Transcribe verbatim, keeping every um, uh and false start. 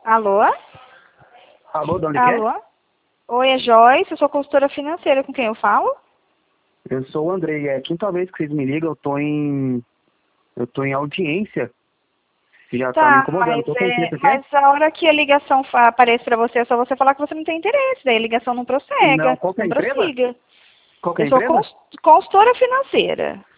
Alô? Alô, de onde que é? Alô? Oi, é Joyce, eu sou consultora financeira, com quem eu falo? Eu sou o Andrei, é a quinta vez que vocês me ligam, eu tô em. Eu tô em audiência. Já tá me Tá, incomodando. mas, Tô com é, você quer? mas a hora que a ligação fa- aparece para você, é só você falar que você não tem interesse, daí a ligação não Não, prossega, qual que é a não empresa? prossiga. Qual que é Eu a sou empresa? cons- consultora financeira.